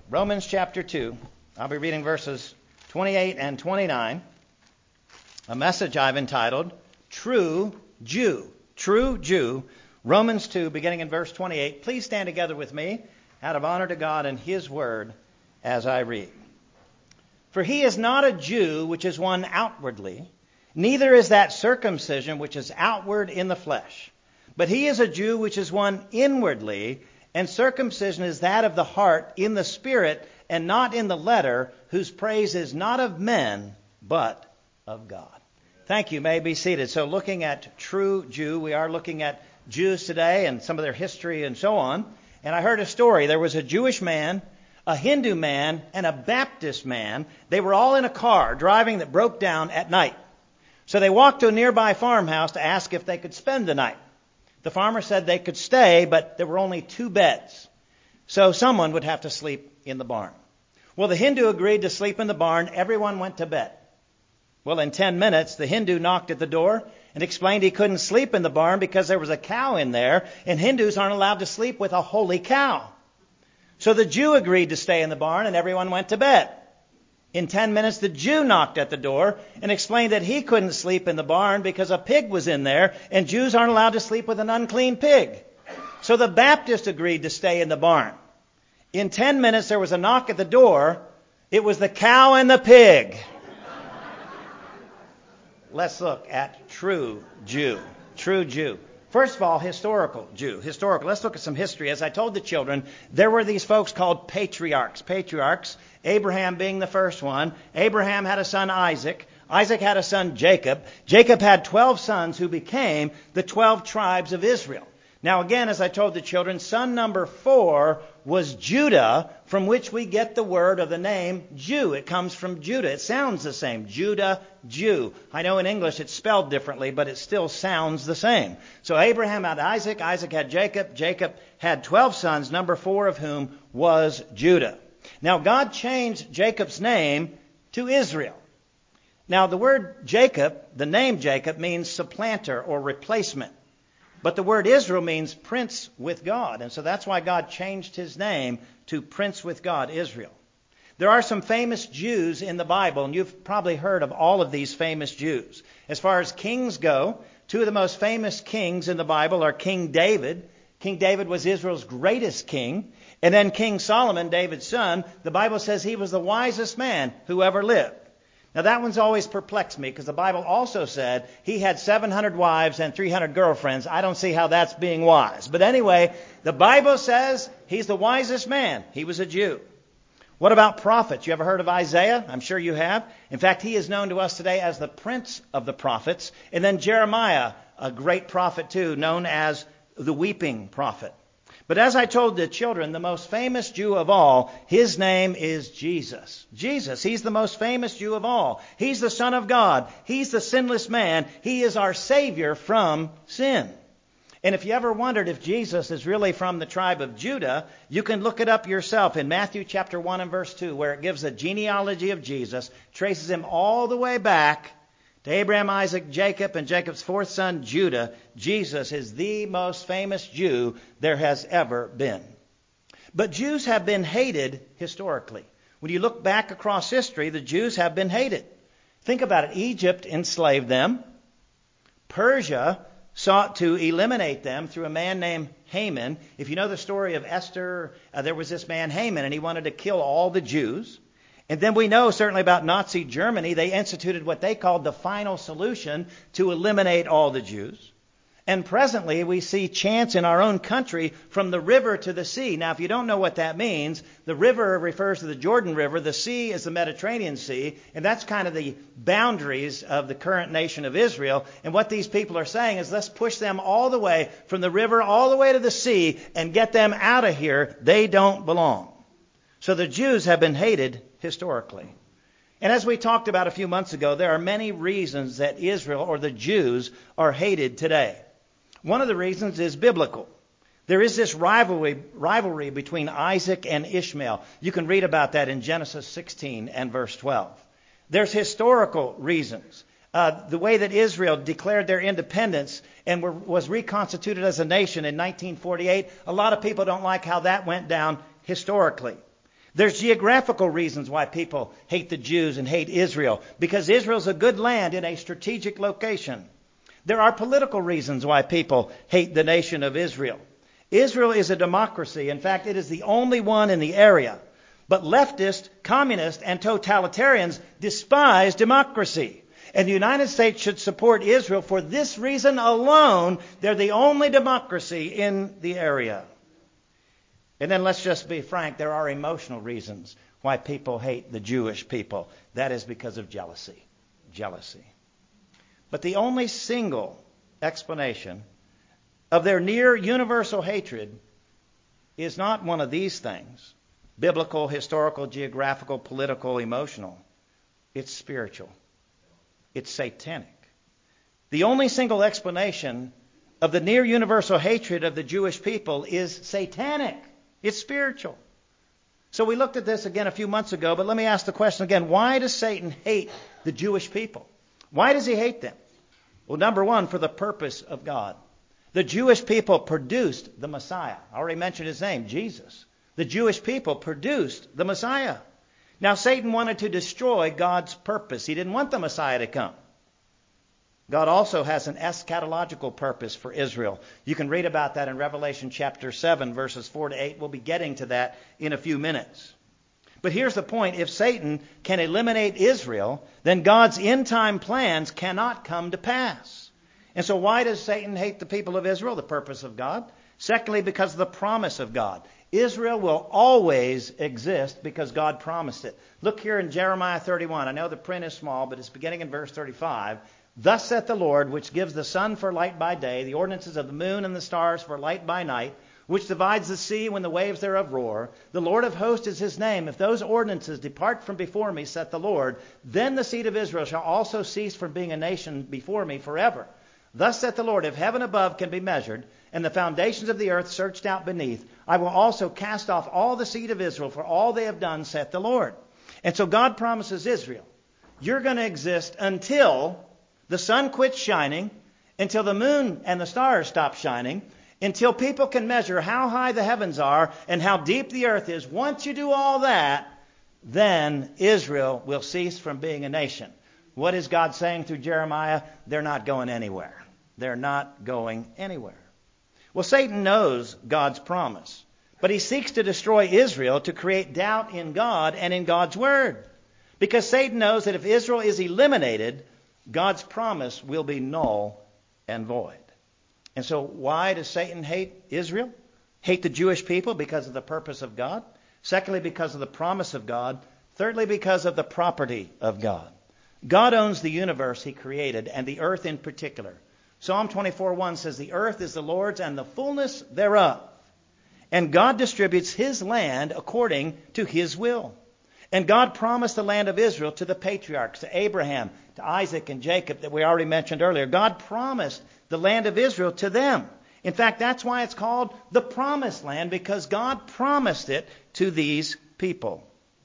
Romans chapter 2. I'll be reading verses 28 and 29. A message I've entitled, True Jew. True Jew. Romans 2, beginning in verse 28. Please stand together with me out of honor to God and His Word as I read. For he is not a Jew which is one outwardly, neither is that circumcision which is outward in the flesh. But he is a Jew which is one inwardly, and circumcision is that of the heart in the spirit and not in the letter, whose praise is not of men, but of God. Thank you. You may be seated. So looking at true Jew, we are looking at Jews today and some of their history and so on. And I heard a story. There was a Jewish man, a Hindu man, and a Baptist man. They were all in a car driving that broke down at night. So they walked to a nearby farmhouse to ask if they could spend the night. The farmer said they could stay, but there were only 2 beds. So someone would have to sleep in the barn. Well, the Hindu agreed to sleep in the barn. Everyone went to bed. Well, in 10 minutes, the Hindu knocked at the door and explained he couldn't sleep in the barn because there was a cow in there, and Hindus aren't allowed to sleep with a holy cow. So the Jew agreed to stay in the barn, and everyone went to bed. In 10 minutes, the Jew knocked at the door and explained that he couldn't sleep in the barn because a pig was in there, and Jews aren't allowed to sleep with an unclean pig. So the Baptist agreed to stay in the barn. In 10 minutes, there was a knock at the door. It was the cow and the pig. Let's look at true Jew. True Jew. First of all, historical Jew. Historical. Let's look at some history. As I told the children, there were these folks called patriarchs. Patriarchs, Abraham being the first one. Abraham had a son, Isaac. Isaac had a son, Jacob. Jacob had 12 sons who became the 12 tribes of Israel. Now again, as I told the children, son number 4 was Judah, from which we get the word of the name Jew. It comes from Judah. It sounds the same. Judah, Jew. I know in English it's spelled differently, but it still sounds the same. So Abraham had Isaac. Isaac had Jacob. Jacob had 12 sons, number 4 of whom was Judah. Now God changed Jacob's name to Israel. Now the word Jacob, the name Jacob, means supplanter or replacement. But the word Israel means prince with God. And so that's why God changed his name to Prince with God, Israel. There are some famous Jews in the Bible, and you've probably heard of all of these famous Jews. As far as kings go, 2 of the most famous kings in the Bible are King David. King David was Israel's greatest king. And then King Solomon, David's son, the Bible says he was the wisest man who ever lived. Now that one's always perplexed me because the Bible also said he had 700 wives and 300 girlfriends. I don't see how that's being wise. But anyway, the Bible says he's the wisest man. He was a Jew. What about prophets? You ever heard of Isaiah? I'm sure you have. In fact, he is known to us today as the prince of the prophets. And then Jeremiah, a great prophet too, known as the weeping prophet. But as I told the children, the most famous Jew of all, his name is Jesus. Jesus, he's the most famous Jew of all. He's the Son of God. He's the sinless man. He is our Savior from sin. And if you ever wondered if Jesus is really from the tribe of Judah, you can look it up yourself in Matthew chapter 1 and verse 2, where it gives the genealogy of Jesus, traces him all the way back to Abraham, Isaac, Jacob, and Jacob's 4th son, Judah. Jesus is the most famous Jew there has ever been. But Jews have been hated historically. When you look back across history, the Jews have been hated. Think about it. Egypt enslaved them. Persia sought to eliminate them through a man named Haman. If you know the story of Esther, there was this man Haman, and he wanted to kill all the Jews. And then we know certainly about Nazi Germany. They instituted what they called the final solution to eliminate all the Jews. And presently we see chants in our own country from the river to the sea. Now, if you don't know what that means, the river refers to the Jordan River. The sea is the Mediterranean Sea. And that's kind of the boundaries of the current nation of Israel. And what these people are saying is let's push them all the way from the river all the way to the sea and get them out of here. They don't belong. So the Jews have been hated historically. And as we talked about a few months ago, there are many reasons that Israel or the Jews are hated today. One of the reasons is biblical. There is this rivalry between Isaac and Ishmael. You can read about that in Genesis 16 and verse 12. There's historical reasons. The way that Israel declared their independence and was reconstituted as a nation in 1948, a lot of people don't like how that went down historically. There's geographical reasons why people hate the Jews and hate Israel, because Israel's a good land in a strategic location. There are political reasons why people hate the nation of Israel. Israel is a democracy. In fact, it is the only one in the area. But leftists, communists, and totalitarians despise democracy. And the United States should support Israel for this reason alone. They're the only democracy in the area. And then let's just be frank, there are emotional reasons why people hate the Jewish people. That is because of jealousy. Jealousy. But the only single explanation of their near universal hatred is not one of these things: biblical, historical, geographical, political, emotional. It's spiritual. It's satanic. The only single explanation of the near universal hatred of the Jewish people is satanic. It's spiritual. So we looked at this again a few months ago, but let me ask the question again. Why does Satan hate the Jewish people? Why does he hate them? Well, number one, for the purpose of God. The Jewish people produced the Messiah. I already mentioned his name, Jesus. The Jewish people produced the Messiah. Now, Satan wanted to destroy God's purpose. He didn't want the Messiah to come. God also has an eschatological purpose for Israel. You can read about that in Revelation chapter 7, verses 4 to 8. We'll be getting to that in a few minutes. But here's the point. If Satan can eliminate Israel, then God's end-time plans cannot come to pass. And so why does Satan hate the people of Israel? The purpose of God. Secondly, because of the promise of God. Israel will always exist because God promised it. Look here in Jeremiah 31. I know the print is small, but it's beginning in verse 35. Thus saith the Lord, which gives the sun for light by day, the ordinances of the moon and the stars for light by night, which divides the sea when the waves thereof roar. The Lord of hosts is his name. If those ordinances depart from before me, saith the Lord, then the seed of Israel shall also cease from being a nation before me forever. Thus saith the Lord, if heaven above can be measured, and the foundations of the earth searched out beneath, I will also cast off all the seed of Israel for all they have done, saith the Lord. And so God promises Israel, you're going to exist until the sun quits shining, until the moon and the stars stop shining, until people can measure how high the heavens are and how deep the earth is. Once you do all that, then Israel will cease from being a nation. What is God saying through Jeremiah? They're not going anywhere. They're not going anywhere. Well, Satan knows God's promise, but he seeks to destroy Israel to create doubt in God and in God's word. Because Satan knows that if Israel is eliminated, God's promise will be null and void. And so why does Satan hate Israel? Hate the Jewish people? Because of the purpose of God. Secondly, because of the promise of God. Thirdly, because of the property of God. God owns the universe he created, and the earth in particular. Psalm 24:1 says, the earth is the Lord's and the fullness thereof. And God distributes his land according to his will. And God promised the land of Israel to the patriarchs, to Abraham, to Isaac and Jacob that we already mentioned earlier. God promised the land of Israel to them. In fact, that's why it's called the Promised Land, because God promised it to these people.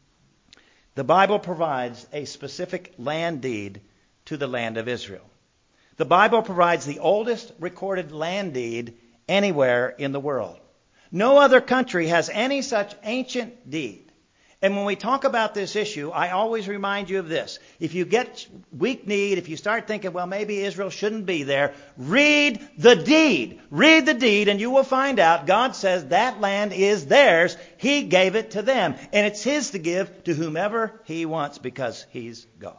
The Bible provides a specific land deed to the land of Israel. The Bible provides the oldest recorded land deed anywhere in the world. No other country has any such ancient deed. And when we talk about this issue, I always remind you of this. If you get weak-kneed, if you start thinking, well, maybe Israel shouldn't be there, read the deed. Read the deed, and you will find out God says that land is theirs. He gave it to them. And it's his to give to whomever he wants because he's God.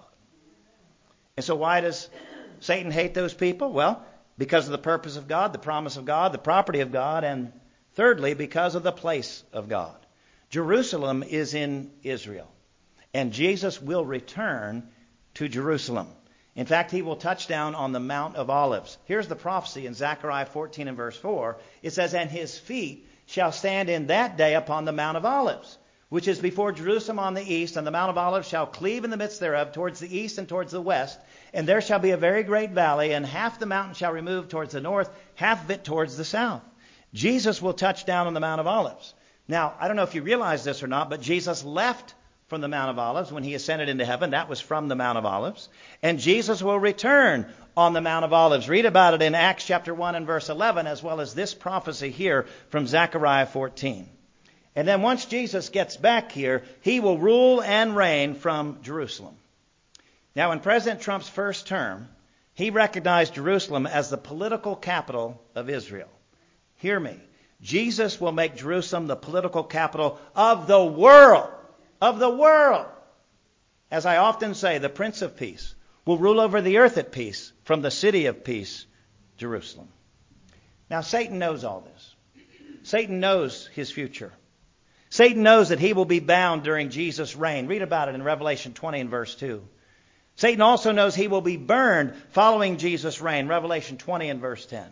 And so why does Satan hate those people? Well, because of the purpose of God, the promise of God, the property of God, and thirdly, because of the place of God. Jerusalem is in Israel, and Jesus will return to Jerusalem. In fact, he will touch down on the Mount of Olives. Here's the prophecy in Zechariah 14 and verse 4. It says, and his feet shall stand in that day upon the Mount of Olives, which is before Jerusalem on the east, and the Mount of Olives shall cleave in the midst thereof towards the east and towards the west. And there shall be a very great valley, and half the mountain shall remove towards the north, half of it towards the south. Jesus will touch down on the Mount of Olives. Now, I don't know if you realize this or not, but Jesus left from the Mount of Olives when he ascended into heaven. That was from the Mount of Olives. And Jesus will return on the Mount of Olives. Read about it in Acts chapter 1 and verse 11, as well as this prophecy here from Zechariah 14. And then once Jesus gets back here, he will rule and reign from Jerusalem. Now, in President Trump's first term, he recognized Jerusalem as the political capital of Israel. Hear me. Jesus will make Jerusalem the political capital of the world. Of the world. As I often say, the Prince of Peace will rule over the earth at peace from the city of peace, Jerusalem. Now, Satan knows all this. Satan knows his future. Satan knows that he will be bound during Jesus' reign. Read about it in Revelation 20 and verse 2. Satan also knows he will be burned following Jesus' reign. Revelation 20 and verse 10.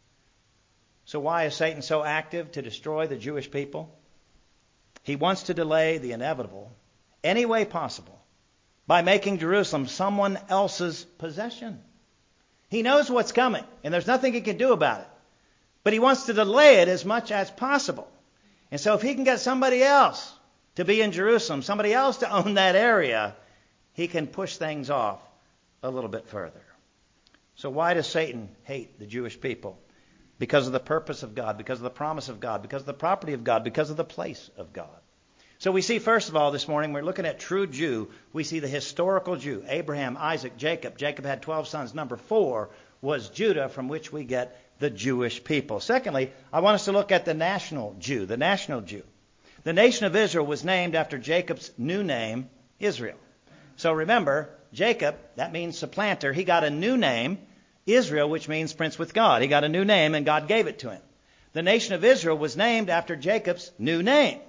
So why is Satan so active to destroy the Jewish people? He wants to delay the inevitable any way possible by making Jerusalem someone else's possession. He knows what's coming, and there's nothing he can do about it. But he wants to delay it as much as possible. And so if he can get somebody else to be in Jerusalem, somebody else to own that area, he can push things off a little bit further. So why does Satan hate the Jewish people? Because of the purpose of God, because of the promise of God, because of the property of God, because of the place of God. So we see, first of all, this morning, we're looking at true Jew. We see the historical Jew, Abraham, Isaac, Jacob. Jacob had 12 sons. Number 4 was Judah, from which we get the Jewish people. Secondly, I want us to look at the national Jew, the national Jew. The nation of Israel was named after Jacob's new name, Israel. So remember, Jacob, that means supplanter, he got a new name, Israel, which means prince with God. He got a new name, and God gave it to him. The nation of Israel was named after Jacob's new name.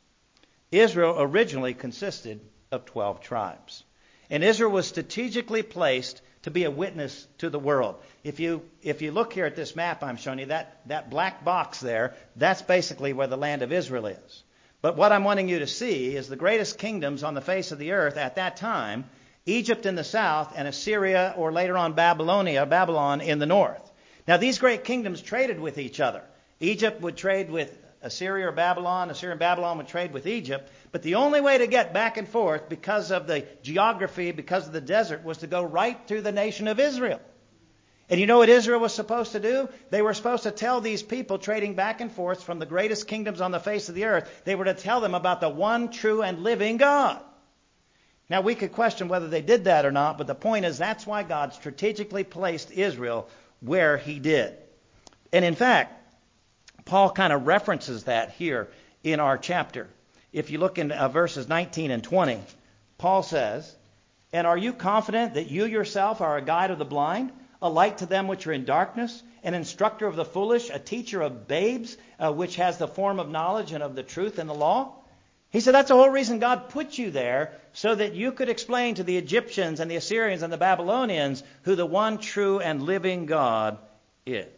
Israel originally consisted of 12 tribes. And Israel was strategically placed to be a witness to the world. If you look here at this map I'm showing you, that black box there, that's basically where the land of Israel is. But what I'm wanting you to see is the greatest kingdoms on the face of the earth at that time, Egypt in the south and Assyria, or later on Babylon in the north. Now these great kingdoms traded with each other. Egypt would trade with Assyria or Babylon. Assyria and Babylon would trade with Egypt. But the only way to get back and forth because of the geography, because of the desert, was to go right through the nation of Israel. And you know what Israel was supposed to do? They were supposed to tell these people trading back and forth from the greatest kingdoms on the face of the earth, they were to tell them about the one true and living God. Now we could question whether they did that or not, but the point is that's why God strategically placed Israel where he did. And in fact, Paul kind of references that here in our chapter. If you look in verses 19 and 20, Paul says, "And are you confident that you yourself are a guide of the blind, a light to them which are in darkness, an instructor of the foolish, a teacher of babes, which has the form of knowledge and of the truth in the law?" He said that's the whole reason God put you there, so that you could explain to the Egyptians and the Assyrians and the Babylonians who the one true and living God is.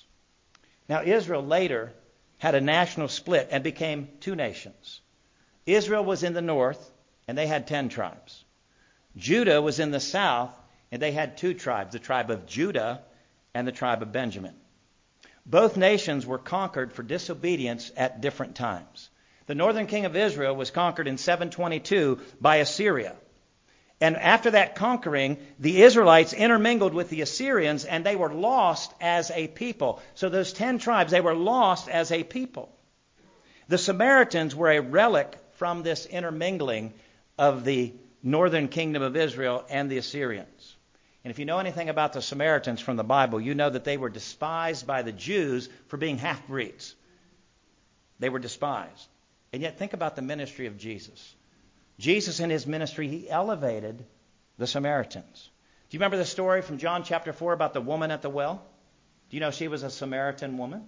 Now, Israel later had a national split and became 2 nations. Israel was in the north, and they had 10 tribes. Judah was in the south, and they had 2 tribes, the tribe of Judah and the tribe of Benjamin. Both nations were conquered for disobedience at different times. The northern king of Israel was conquered in 722 by Assyria. And after that conquering, the Israelites intermingled with the Assyrians, and they were lost as a people. So those 10 tribes, they were lost as a people. The Samaritans were a relic from this intermingling of the northern kingdom of Israel and the Assyrians. And if you know anything about the Samaritans from the Bible, you know that they were despised by the Jews for being half-breeds. They were despised. And yet think about the ministry of Jesus. Jesus in his ministry, he elevated the Samaritans. Do you remember the story from John chapter 4 about the woman at the well? Do you know she was a Samaritan woman?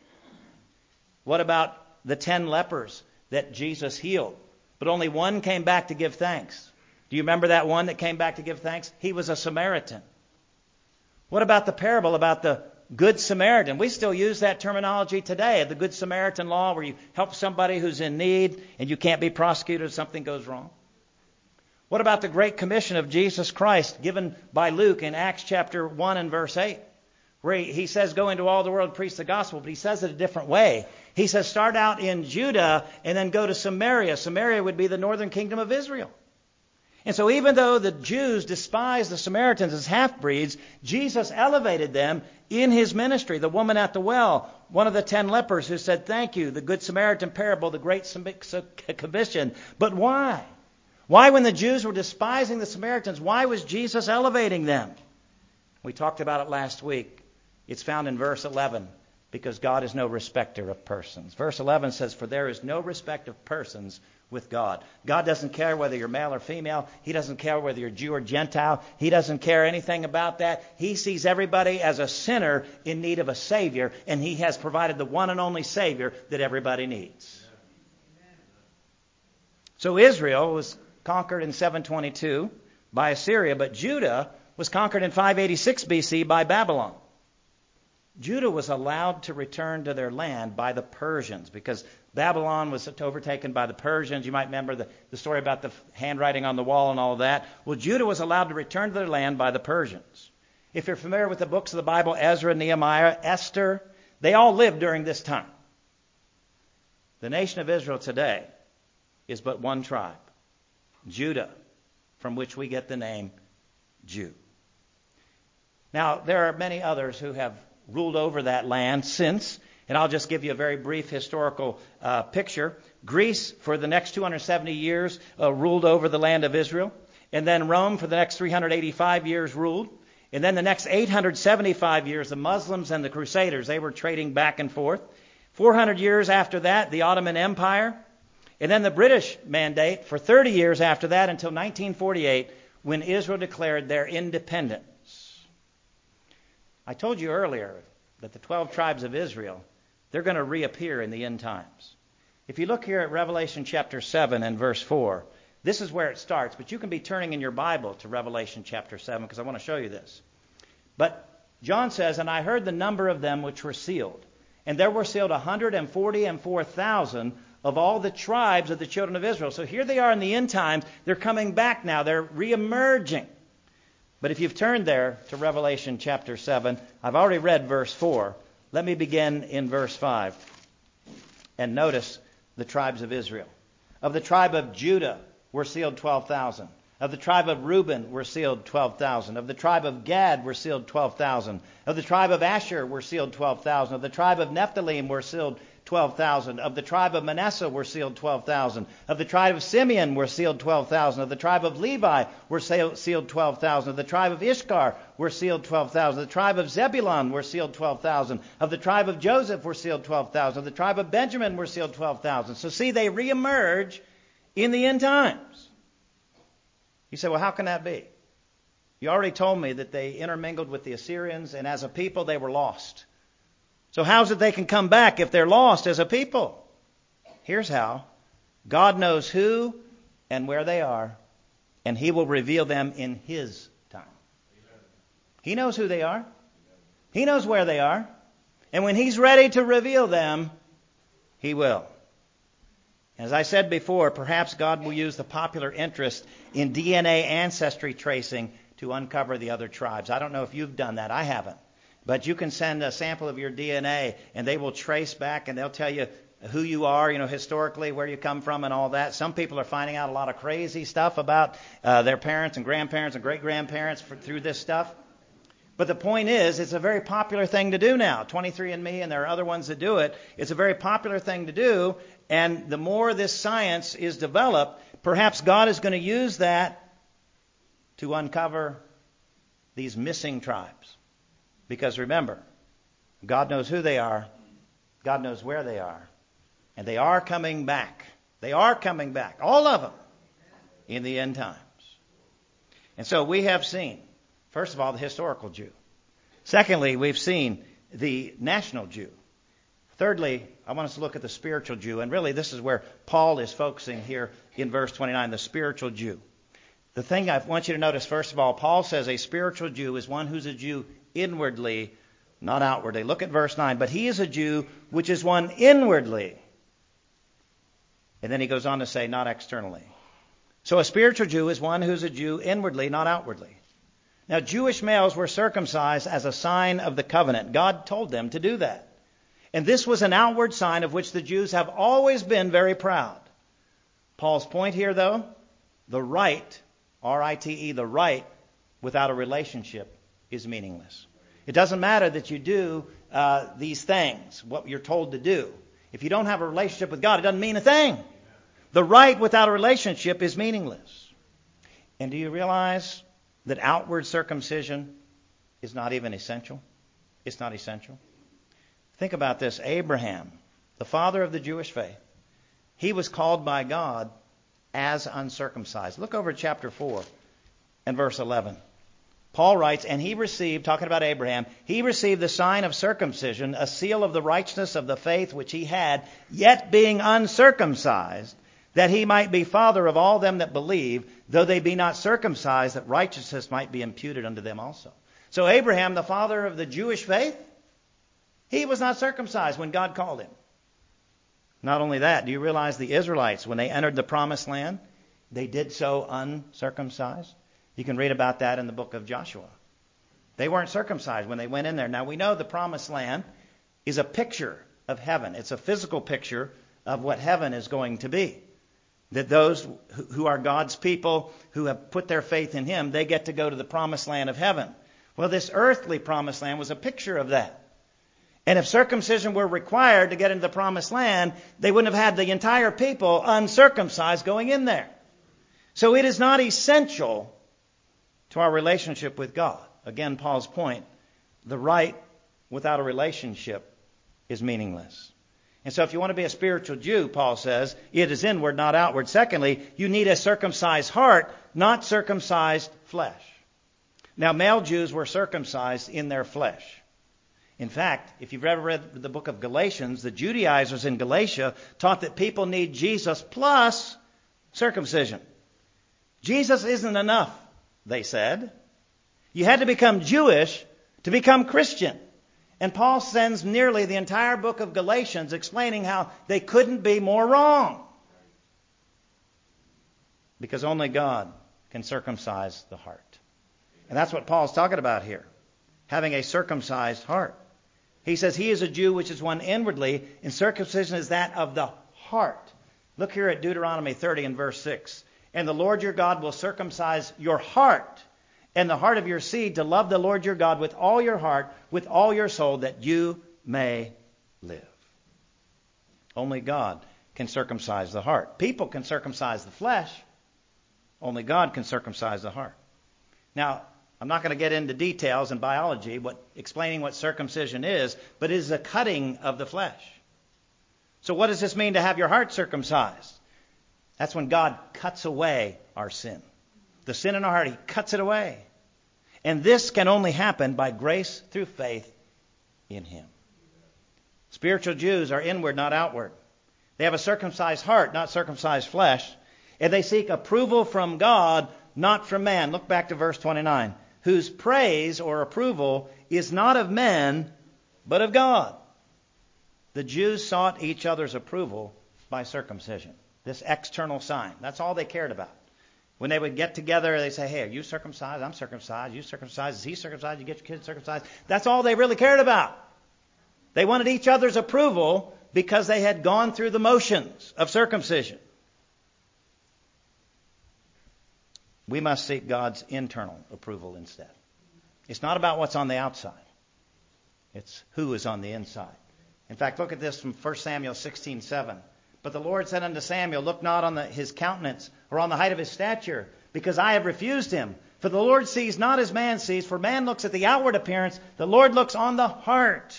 What about the 10 lepers that Jesus healed, but only one came back to give thanks? Do you remember that one that came back to give thanks? He was a Samaritan. What about the parable about the Good Samaritan? We still use that terminology today, the Good Samaritan law, where you help somebody who's in need and you can't be prosecuted if something goes wrong. What about the Great Commission of Jesus Christ given by Luke in Acts chapter 1 and verse 8, where he says, go into all the world and preach the gospel, but he says it a different way. He says, start out in Judah and then go to Samaria. Samaria would be the northern kingdom of Israel. And so even though the Jews despised the Samaritans as half-breeds, Jesus elevated them in his ministry. The woman at the well one of the 10 lepers who said, thank you, the Good Samaritan parable, the Great Commission. But why? Why, when the Jews were despising the Samaritans, why was Jesus elevating them? We talked about it last week. It's found in verse 11, because God is no respecter of persons. Verse 11 says, for there is no respect of persons with God. God doesn't care whether you're male or female. He doesn't care whether you're Jew or Gentile. He doesn't care anything about that. He sees everybody as a sinner in need of a Savior, and He has provided the one and only Savior that everybody needs. So Israel was conquered in 722 by Assyria, but Judah was conquered in 586 BC by Babylon. Judah was allowed to return to their land by the Persians because Babylon was overtaken by the Persians. You might remember the story about the handwriting on the wall and all of that. Well, Judah was allowed to return to their land by the Persians. If you're familiar with the books of the Bible, Ezra, Nehemiah, Esther, they all lived during this time. The nation of Israel today is but one tribe, Judah, from which we get the name Jew. Now, there are many others who have ruled over that land since, and I'll just give you a very brief historical picture. Greece, for the next 270 years, ruled over the land of Israel. And then Rome, for the next 385 years, ruled. And then the next 875 years, the Muslims and the Crusaders, they were trading back and forth. 400 years after that, the Ottoman Empire. And then the British Mandate for 30 years after that until 1948, when Israel declared their independence. I told you earlier that the 12 tribes of Israel, they're going to reappear in the end times. If you look here at Revelation chapter 7 and verse 4, this is where it starts. But you can be turning in your Bible to Revelation chapter 7 because I want to show you this. But John says, and I heard the number of them which were sealed. And there were sealed 144,000 of all the tribes of the children of Israel. So here they are in the end times. They're coming back now. They're reemerging. But if you've turned there to Revelation chapter 7, I've already read verse 4. Let me begin in verse 5. And notice the tribes of Israel. Of the tribe of Judah were sealed 12,000. Of the tribe of Reuben were sealed 12,000. Of the tribe of Gad were sealed 12,000. Of the tribe of Asher were sealed 12,000. Of the tribe of Nephthalim were sealed 12,000. Of the tribe of Manasseh were sealed 12,000. Of the tribe of Simeon were sealed 12,000. Of the tribe of Levi were sealed 12,000. Of the tribe of Issachar were sealed 12,000. Of the tribe of Zebulun were sealed 12,000. Of the tribe of Joseph were sealed 12,000. Of the tribe of Benjamin were sealed 12,000. So see, they reemerge in the end times. You say, well, how can that be? You already told me that they intermingled with the Assyrians, and as a people they were lost. So how's it they can come back if they're lost as a people? Here's how. God knows who and where they are, and He will reveal them in His time. He knows who they are. He knows where they are. And when He's ready to reveal them, He will. As I said before, perhaps God will use the popular interest in DNA ancestry tracing to uncover the other tribes. I don't know if you've done that. I haven't. But you can send a sample of your DNA, and they will trace back, and they'll tell you who you are, historically, where you come from and all that. Some people are finding out a lot of crazy stuff about their parents and grandparents and great-grandparents through this stuff. But the point is, it's a very popular thing to do now. 23andMe, and there are other ones that do it. It's a very popular thing to do, and the more this science is developed, perhaps God is going to use that to uncover these missing tribes. Because remember, God knows who they are, God knows where they are, and they are coming back. They are coming back, all of them, in the end times. And so we have seen, first of all, the historical Jew. Secondly, we've seen the national Jew. Thirdly, I want us to look at the spiritual Jew. And really, this is where Paul is focusing here in verse 29, the spiritual Jew. The thing I want you to notice, first of all, Paul says a spiritual Jew is one who's a Jew inwardly, not outwardly. Look at verse 9. But he is a Jew which is one inwardly. And then he goes on to say, not externally. So a spiritual Jew is one who's a Jew inwardly, not outwardly. Now, Jewish males were circumcised as a sign of the covenant. God told them to do that. And this was an outward sign of which the Jews have always been very proud. Paul's point here, though, the rite, R-I-T-E, the rite, without a relationship is meaningless. It doesn't matter that you do these things, what you're told to do. If you don't have a relationship with God, it doesn't mean a thing. The rite without a relationship is meaningless. And do you realize that outward circumcision is not even essential? It's not essential. Think about this. Abraham, the father of the Jewish faith, he was called by God as uncircumcised. Look over at chapter 4 and verse 11. Paul writes, and he received, talking about Abraham, he received the sign of circumcision, a seal of the righteousness of the faith which he had, yet being uncircumcised, that he might be father of all them that believe, though they be not circumcised, that righteousness might be imputed unto them also. So Abraham, the father of the Jewish faith, he was not circumcised when God called him. Not only that, do you realize the Israelites, when they entered the promised land, they did so uncircumcised? You can read about that in the book of Joshua. They weren't circumcised when they went in there. Now we know the promised land is a picture of heaven. It's a physical picture of what heaven is going to be. That those who are God's people, who have put their faith in Him, they get to go to the promised land of heaven. Well, this earthly promised land was a picture of that. And if circumcision were required to get into the promised land, they wouldn't have had the entire people uncircumcised going in there. So it is not essential to our relationship with God. Again, Paul's point, the rite without a relationship is meaningless. And so if you want to be a spiritual Jew, Paul says, it is inward, not outward. Secondly, you need a circumcised heart, not circumcised flesh. Now, male Jews were circumcised in their flesh. In fact, if you've ever read the book of Galatians, the Judaizers in Galatia taught that people need Jesus plus circumcision. Jesus isn't enough, they said. You had to become Jewish to become Christian. And Paul sends nearly the entire book of Galatians explaining how they couldn't be more wrong. Because only God can circumcise the heart. And that's what Paul's talking about here. Having a circumcised heart. He says he is a Jew which is one inwardly, and circumcision is that of the heart. Look here at Deuteronomy 30 and verse 6. And the Lord your God will circumcise your heart and the heart of your seed to love the Lord your God with all your heart, with all your soul, that you may live. Only God can circumcise the heart. People can circumcise the flesh. Only God can circumcise the heart. Now, I'm not going to get into details in biology, explaining what circumcision is, but it is a cutting of the flesh. So what does this mean to have your heart circumcised? That's when God cuts away our sin. The sin in our heart, He cuts it away. And this can only happen by grace through faith in Him. Spiritual Jews are inward, not outward. They have a circumcised heart, not circumcised flesh. And they seek approval from God, not from man. Look back to verse 29. Whose praise or approval is not of men, but of God. The Jews sought each other's approval by circumcision. This external sign. That's all they cared about. When they would get together, they say, hey, are you circumcised? I'm circumcised. You circumcised? Is he circumcised? You get your kids circumcised? That's all they really cared about. They wanted each other's approval because they had gone through the motions of circumcision. We must seek God's internal approval instead. It's not about what's on the outside. It's who is on the inside. In fact, look at this from 1 Samuel 16:7. But the Lord said unto Samuel, look not on his countenance or on the height of his stature, because I have refused him. For the Lord sees not as man sees, for man looks at the outward appearance. The Lord looks on the heart.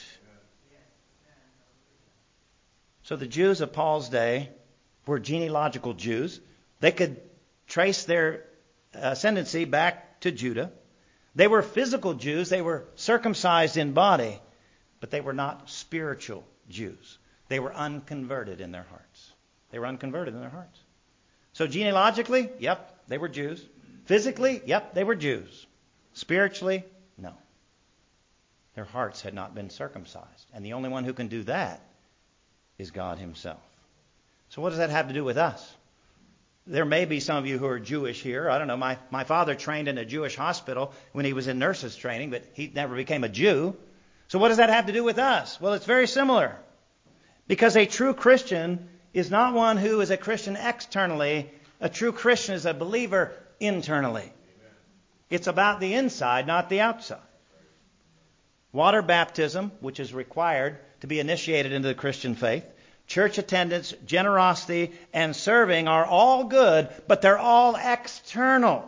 So the Jews of Paul's day were genealogical Jews. They could trace their ascendancy back to Judah. They were physical Jews. They were circumcised in body, but they were not spiritual Jews. They were unconverted in their hearts. They were unconverted in their hearts. So genealogically, yep, they were Jews. Physically, yep, they were Jews. Spiritually, no. Their hearts had not been circumcised. And the only one who can do that is God Himself. So what does that have to do with us? There may be some of you who are Jewish here. I don't know. My father trained in a Jewish hospital when he was in nurses training, but he never became a Jew. So what does that have to do with us? Well, it's very similar. Because a true Christian is not one who is a Christian externally. A true Christian is a believer internally. It's about the inside, not the outside. Water baptism, which is required to be initiated into the Christian faith, church attendance, generosity, and serving are all good, but they're all external.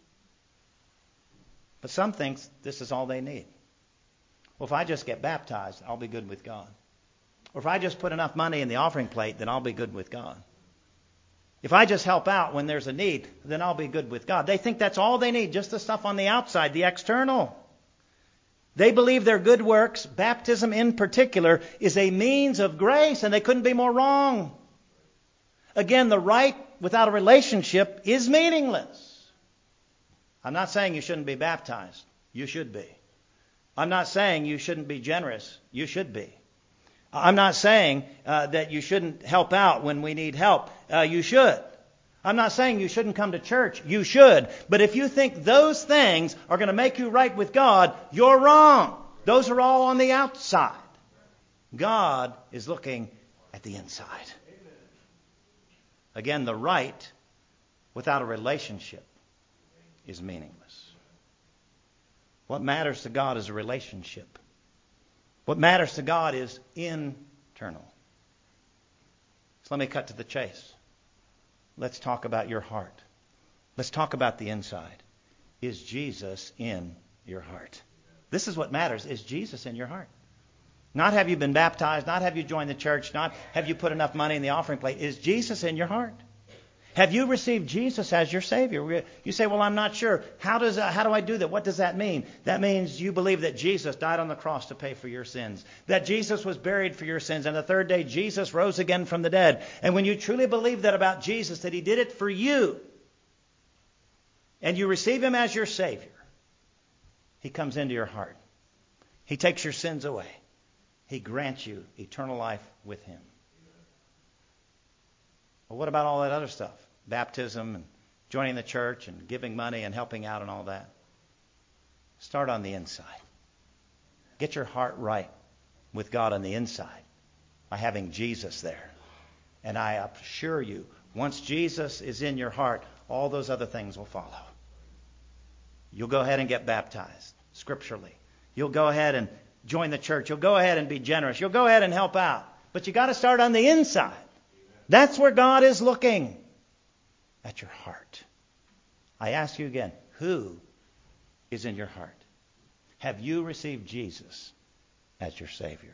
But some think this is all they need. Well, if I just get baptized, I'll be good with God. Or if I just put enough money in the offering plate, then I'll be good with God. If I just help out when there's a need, then I'll be good with God. They think that's all they need, just the stuff on the outside, the external. They believe their good works, baptism in particular, is a means of grace, and they couldn't be more wrong. Again, the rite without a relationship is meaningless. I'm not saying you shouldn't be baptized. You should be. I'm not saying you shouldn't be generous. You should be. I'm not saying that you shouldn't help out when we need help. You should. I'm not saying you shouldn't come to church. You should. But if you think those things are going to make you right with God, you're wrong. Those are all on the outside. God is looking at the inside. Again, the rite without a relationship is meaningless. What matters to God is a relationship. What matters to God is internal. So let me cut to the chase. Let's talk about your heart. Let's talk about the inside. Is Jesus in your heart? This is what matters. Is Jesus in your heart? Not have you been baptized, not have you joined the church, not have you put enough money in the offering plate. Is Jesus in your heart? Have you received Jesus as your Savior? You say, well, I'm not sure. How do I do that? What does that mean? That means you believe that Jesus died on the cross to pay for your sins, that Jesus was buried for your sins, and the third day Jesus rose again from the dead. And when you truly believe that about Jesus, that he did it for you, and you receive him as your Savior, he comes into your heart. He takes your sins away. He grants you eternal life with him. Well, what about all that other stuff? Baptism and joining the church and giving money and helping out and all that. Start on the inside. Get your heart right with God on the inside by having Jesus there. And I assure you, once Jesus is in your heart, all those other things will follow. You'll go ahead and get baptized scripturally. You'll go ahead and join the church. You'll go ahead and be generous. You'll go ahead and help out. But you got to start on the inside. That's where God is looking. At your heart. I ask you again, who is in your heart? Have you received Jesus as your Savior?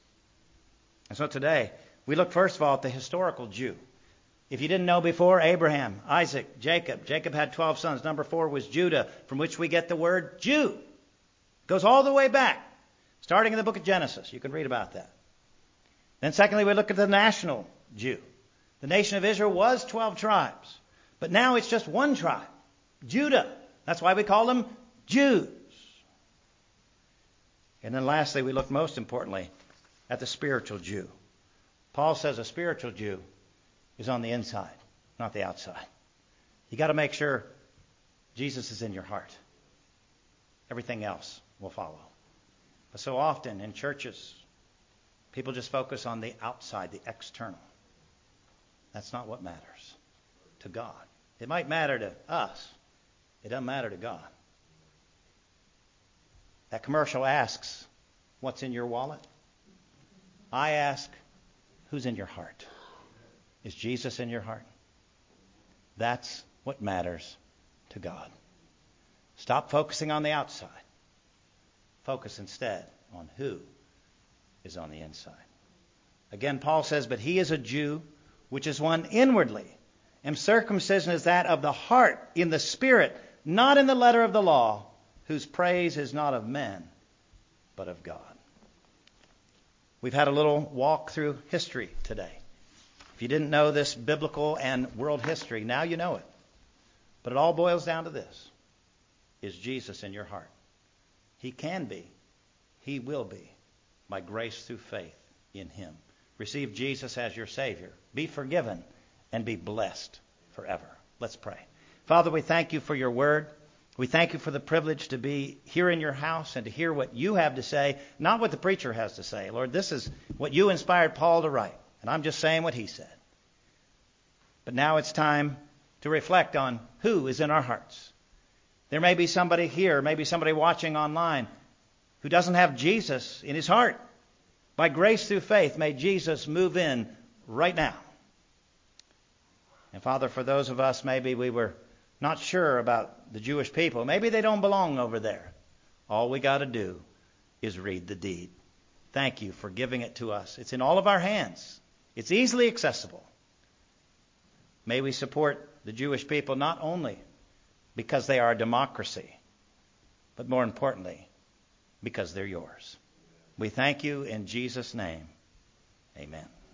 And so today, we look first of all at the historical Jew. If you didn't know before, Abraham, Isaac, Jacob. Jacob had 12 sons. Number 4 was Judah, from which we get the word Jew. It goes all the way back, starting in the book of Genesis. You can read about that. Then secondly, we look at the national Jew. The nation of Israel was 12 tribes. But now it's just one tribe, Judah. That's why we call them Jews. And then lastly, we look most importantly at the spiritual Jew. Paul says a spiritual Jew is on the inside, not the outside. You got to make sure Jesus is in your heart. Everything else will follow. But so often in churches, people just focus on the outside, the external. That's not what matters to God. It might matter to us. It doesn't matter to God. That commercial asks, what's in your wallet? I ask, who's in your heart? Is Jesus in your heart? That's what matters to God. Stop focusing on the outside. Focus instead on who is on the inside. Again, Paul says, but he is a Jew, which is one inwardly. And circumcision is that of the heart, in the spirit, not in the letter of the law, whose praise is not of men, but of God. We've had a little walk through history today. If you didn't know this biblical and world history, now you know it. But it all boils down to this. Is Jesus in your heart? He can be. He will be. By grace through faith in him. Receive Jesus as your Savior. Be forgiven and be blessed forever. Let's pray. Father, we thank you for your word. We thank you for the privilege to be here in your house and to hear what you have to say, not what the preacher has to say. Lord, this is what you inspired Paul to write, and I'm just saying what he said. But now it's time to reflect on who is in our hearts. There may be somebody here, maybe somebody watching online, who doesn't have Jesus in his heart. By grace through faith, may Jesus move in right now. And Father, for those of us, maybe we were not sure about the Jewish people. Maybe they don't belong over there. All we got to do is read the deed. Thank you for giving it to us. It's in all of our hands. It's easily accessible. May we support the Jewish people not only because they are a democracy, but more importantly, because they're yours. We thank you in Jesus' name. Amen.